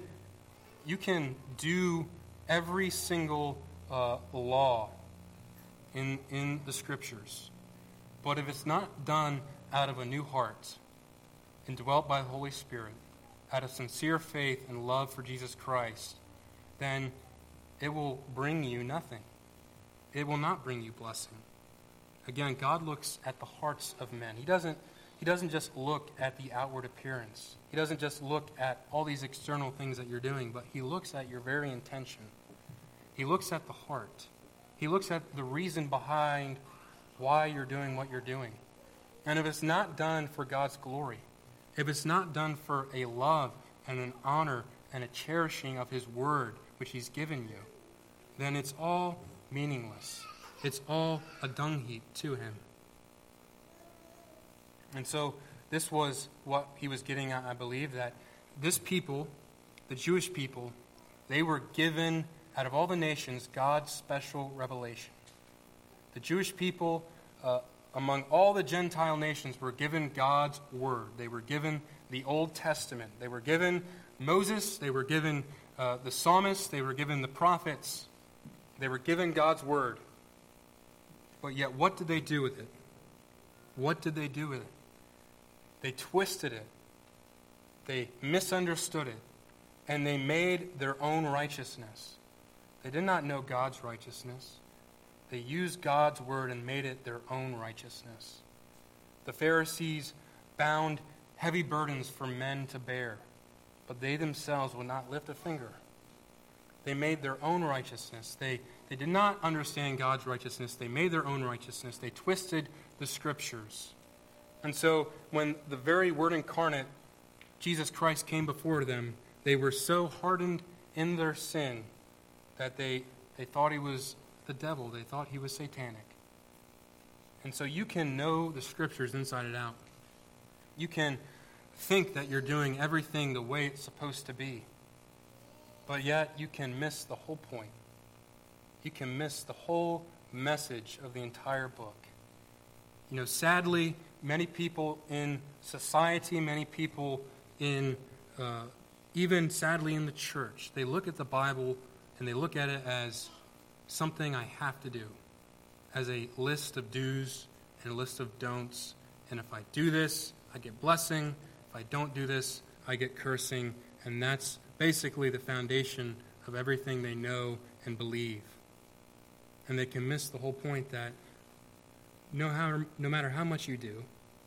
do every single law in the Scriptures, but if it's not done out of a new heart and dwelt by the Holy Spirit, out of sincere faith and love for Jesus Christ, then it will bring you nothing. It will not bring you blessing. Again, God looks at the hearts of men. He doesn't just look at the outward appearance. He doesn't just look at all these external things that you're doing, but he looks at your very intention. He looks at the heart. He looks at the reason behind why you're doing what you're doing. And if it's not done for God's glory, if it's not done for a love and an honor and a cherishing of his word, which he's given you, then it's all meaningless. It's all a dung heap to him. And so this was what he was getting at, I believe, that this people, the Jewish people, they were given, out of all the nations, God's special revelation. The Jewish people, among all the Gentile nations, were given God's word. They were given the Old Testament. They were given Moses. They were given the psalmists. They were given the prophets. They were given God's word. But yet, what did they do with it? What did they do with it? They twisted it. They misunderstood it. And they made their own righteousness. They did not know God's righteousness. They used God's word and made it their own righteousness. The Pharisees bound heavy burdens for men to bear, but they themselves would not lift a finger. They made their own righteousness. They did not understand God's righteousness. They made their own righteousness. They twisted the Scriptures. And so when the very Word incarnate, Jesus Christ, came before them, they were so hardened in their sin that they thought he was the devil. They thought he was satanic. And so you can know the Scriptures inside and out. You can think that you're doing everything the way it's supposed to be. But yet you can miss the whole point. You can miss the whole message of the entire book. You know, sadly, many people in society, many people in, even sadly in the church, they look at the Bible and they look at it as something I have to do, as a list of do's and a list of don'ts. And if I do this, I get blessing. If I don't do this, I get cursing. And that's basically the foundation of everything they know and believe. And they can miss the whole point that no matter how much you do,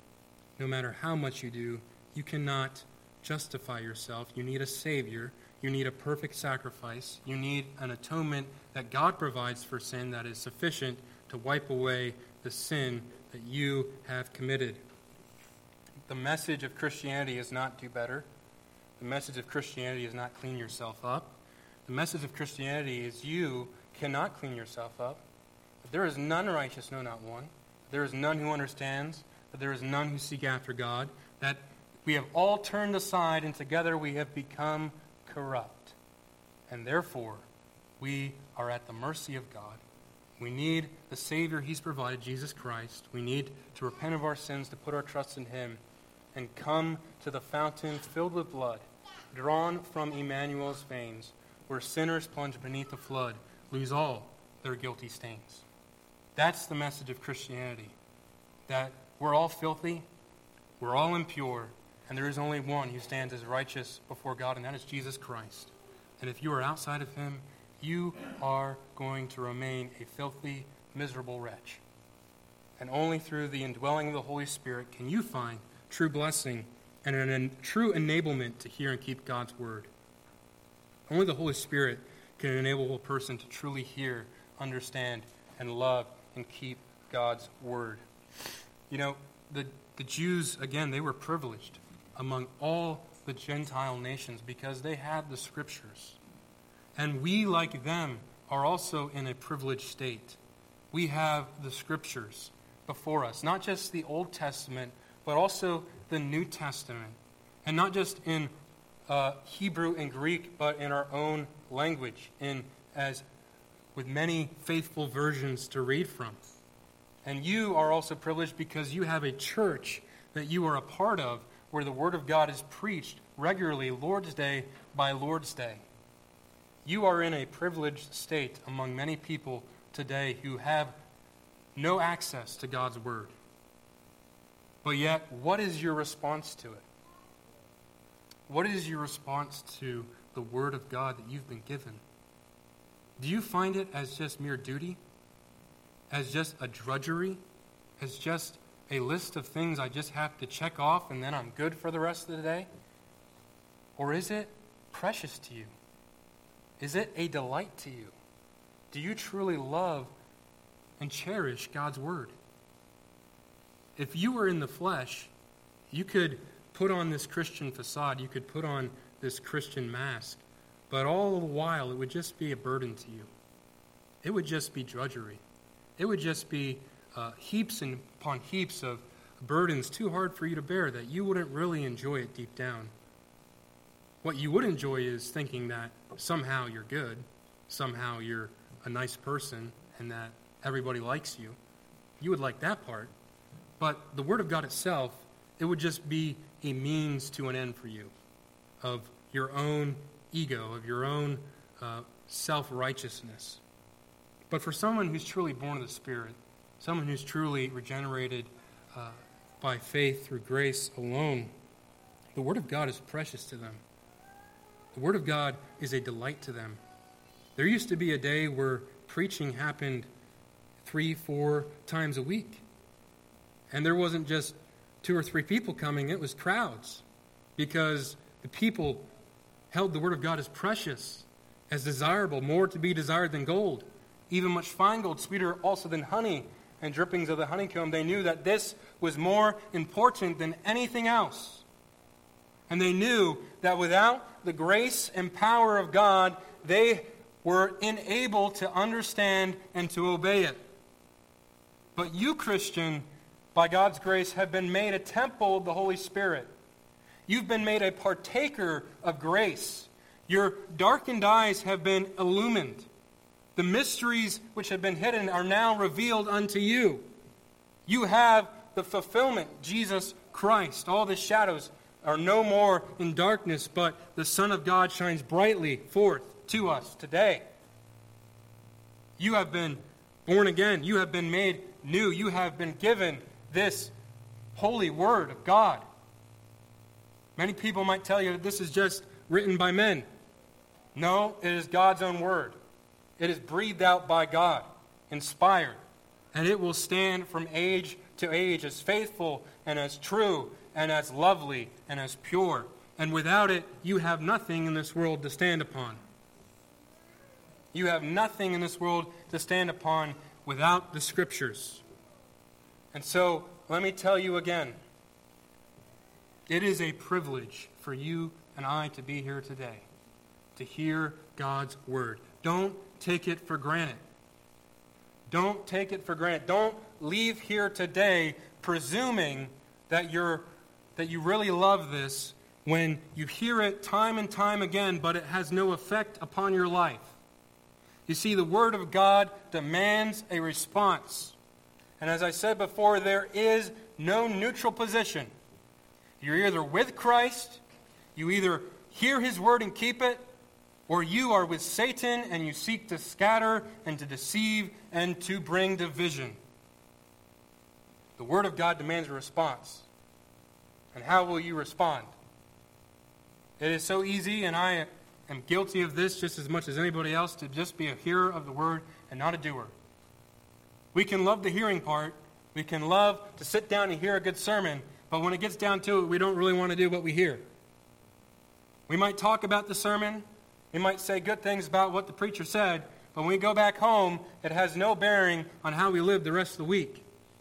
you cannot justify yourself. You need a Savior. You need a perfect sacrifice. You need an atonement that God provides for sin that is sufficient to wipe away the sin that you have committed. The message of Christianity is not do better. The message of Christianity is not clean yourself up. The message of Christianity is you cannot clean yourself up. But there is none righteous, no, not one. There is none who understands. But there is none who seek after God. That we have all turned aside, and together we have become corrupt. And therefore, we are at the mercy of God. We need the Savior he's provided, Jesus Christ. We need to repent of our sins, to put our trust in him, and come to the fountain filled with blood, drawn from Emmanuel's veins, where sinners plunge beneath the flood, lose all their guilty stains. That's the message of Christianity, that we're all filthy, we're all impure, and there is only one who stands as righteous before God, and that is Jesus Christ. And if you are outside of him, you are going to remain a filthy, miserable wretch. And only through the indwelling of the Holy Spirit can you find true blessing and a true enablement to hear and keep God's word. Only the Holy Spirit can enable a person to truly hear understand, and love and keep God's word. You know, the Jews, again, they were privileged among all the Gentile nations because they had the Scriptures. And we, like them, are also in a privileged state. We have the Scriptures before us, not just the Old Testament, but also the New Testament. And not just in Hebrew and Greek, but in our own language, with many faithful versions to read from. And you are also privileged because you have a church that you are a part of where the Word of God is preached regularly, Lord's Day by Lord's Day. You are in a privileged state among many people today who have no access to God's Word. But yet, what is your response to it? What is your response to the Word of God that you've been given? Do you find it as just mere duty? As just a drudgery? As just a list of things I just have to check off and then I'm good for the rest of the day? Or is it precious to you? Is it a delight to you? Do you truly love and cherish God's Word? If you were in the flesh, you could put on this Christian facade, you could put on this Christian mask, but all the while it would just be a burden to you. It would just be drudgery. It would just be heaps and upon heaps of burdens too hard for you to bear that you wouldn't really enjoy it deep down. What you would enjoy is thinking that somehow you're good, somehow you're a nice person, and that everybody likes you. You would like that part. But the Word of God itself, it would just be a means to an end for you of your own ego, of your own self-righteousness. But for someone who's truly born of the Spirit, someone who's truly regenerated by faith through grace alone, the Word of God is precious to them. The Word of God is a delight to them. There used to be a day where preaching happened 3-4 times a week. And there wasn't just 2 or 3 people coming, it was crowds. Because the people held the Word of God as precious, as desirable, more to be desired than gold. Even much fine gold, sweeter also than honey and drippings of the honeycomb. They knew that this was more important than anything else. And they knew that without the grace and power of God, they were unable to understand and to obey it. But you, Christian, by God's grace, have been made a temple of the Holy Spirit. You've been made a partaker of grace. Your darkened eyes have been illumined. The mysteries which have been hidden are now revealed unto you. You have the fulfillment, Jesus Christ. All the shadows are no more in darkness, but the Son of God shines brightly forth to us today. You have been born again. You have been made new. You have been given this holy Word of God. Many people might tell you that this is just written by men. No, it is God's own Word. It is breathed out by God, inspired, and it will stand from age to age as faithful and as true and as lovely and as pure. And without it, you have nothing in this world to stand upon. You have nothing in this world to stand upon without the Scriptures. And so, let me tell you again, it is a privilege for you and I to be here today, to hear God's Word. Don't take it for granted. Don't take it for granted. Don't leave here today presuming that you really love this when you hear it time and time again, but it has no effect upon your life. You see, the Word of God demands a response. And as I said before, there is no neutral position. You're either with Christ, you either hear His Word and keep it, or you are with Satan and you seek to scatter and to deceive and to bring division. The Word of God demands a response. And how will you respond? It is so easy, and I am guilty of this just as much as anybody else, to just be a hearer of the Word and not a doer. We can love the hearing part. We can love to sit down and hear a good sermon, but when it gets down to it, we don't really want to do what we hear. We might talk about the sermon. We might say good things about what the preacher said, But when we go back home, it has no bearing on how we live the rest of the week.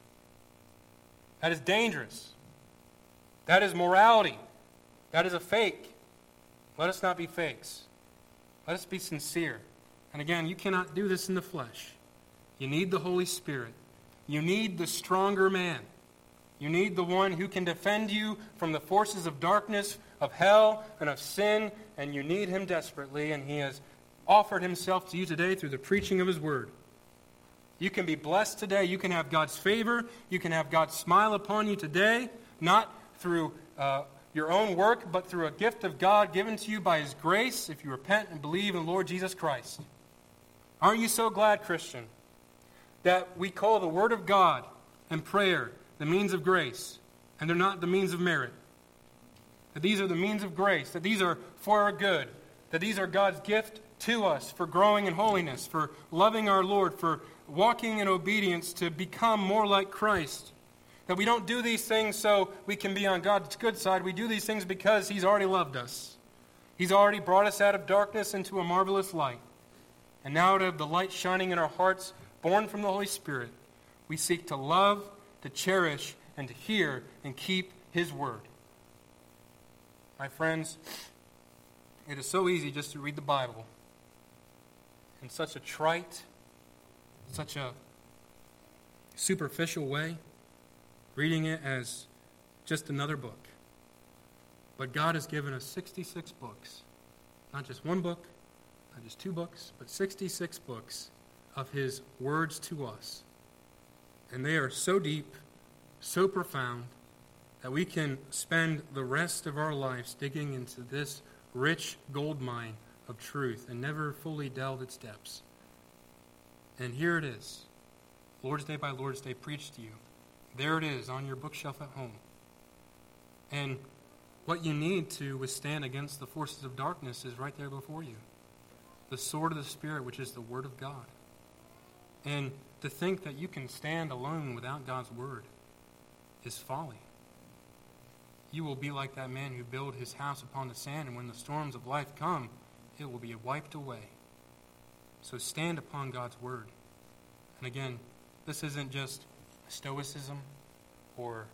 That is dangerous. That is morality. That is a fake. Let us not be fakes. Let us be sincere. And again, you cannot do this in the flesh. You need the Holy Spirit. You need the stronger man. You need the one who can defend you from the forces of darkness, of hell, and of sin, and you need him desperately, and he has offered himself to you today through the preaching of his word. You can be blessed today. You can have God's favor. You can have God's smile upon you today, not through your own work, but through a gift of God given to you by his grace if you repent and believe in the Lord Jesus Christ. Aren't you so glad, Christian, that we call the Word of God and prayer the means of grace, and they're not the means of merit? That these are the means of grace, that these are for our good, that these are God's gift to us for growing in holiness, for loving our Lord, for walking in obedience to become more like Christ. That we don't do these things so we can be on God's good side. We do these things because he's already loved us. He's already brought us out of darkness into a marvelous light. And now out of the light shining in our hearts, born from the Holy Spirit, we seek to love, to cherish, and to hear and keep his word. My friends, it is so easy just to read the Bible in such a trite, such a superficial way, reading it as just another book. But God has given us 66 books. Not just one book, not just two books, but 66 books of his words to us. And they are so deep, so profound, that we can spend the rest of our lives digging into this rich gold mine of truth and never fully delve its depths. And here it is, Lord's Day by Lord's Day preached to you. There it is on your bookshelf at home. And what you need to withstand against the forces of darkness is right there before you. The sword of the Spirit, which is the Word of God. And to think that you can stand alone without God's Word is folly. You will be like that man who built his house upon the sand, and when the storms of life come, it will be wiped away. So stand upon God's Word. And again, this isn't just stoicism or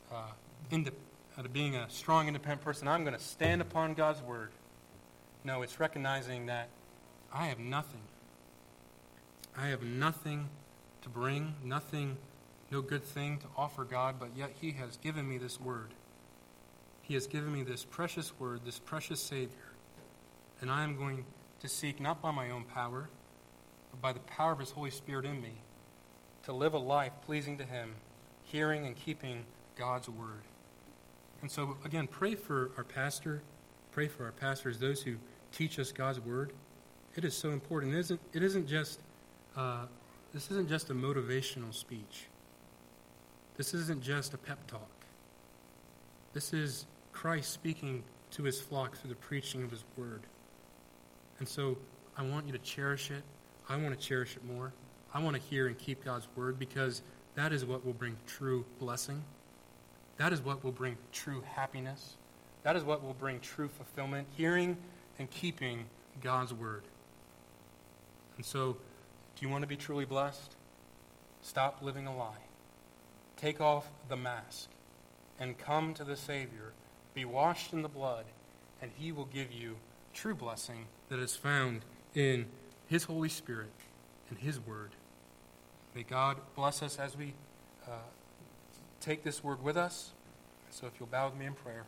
being a strong, independent person. I'm going to stand upon God's word. No, it's recognizing that I have nothing. I have nothing to bring, nothing, no good thing to offer God, but yet he has given me this word. He has given me this precious word, this precious Savior. And I am going to seek, not by my own power, but by the power of his Holy Spirit in me, to live a life pleasing to him, hearing and keeping God's word. And so, again, pray for our pastor, pray for our pastors, those who teach us God's word. It is so important. This isn't just a motivational speech. This isn't just a pep talk. This is Christ speaking to his flock through the preaching of his word. And so I want you to cherish it. I want to cherish it more. I want to hear and keep God's word, because that is what will bring true blessing. That is what will bring true happiness. That is what will bring true fulfillment, hearing and keeping God's word. And so, do you want to be truly blessed? Stop living a lie. Take off the mask and come to the Savior. Be washed in the blood, and he will give you true blessing that is found in his Holy Spirit and his word. May God bless us as we take this word with us. So if you'll bow with me in prayer.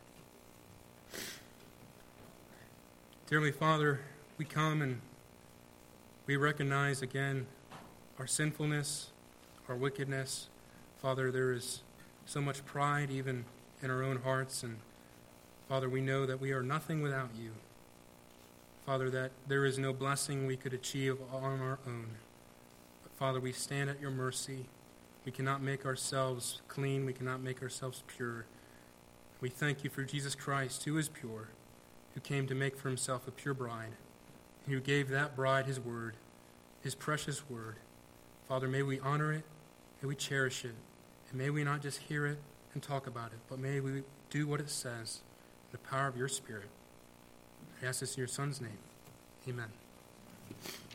Dear Heavenly Father, we come and we recognize again our sinfulness, our wickedness. Father, there is so much pride even in our own hearts. And Father, we know that we are nothing without you. Father, that there is no blessing we could achieve on our own. But Father, we stand at your mercy. We cannot make ourselves clean. We cannot make ourselves pure. We thank you for Jesus Christ, who is pure, who came to make for himself a pure bride, who gave that bride his word, his precious word. Father, may we honor it, may we cherish it, and may we not just hear it and talk about it, but may we do what it says in the power of your Spirit. I ask this in your Son's name. Amen.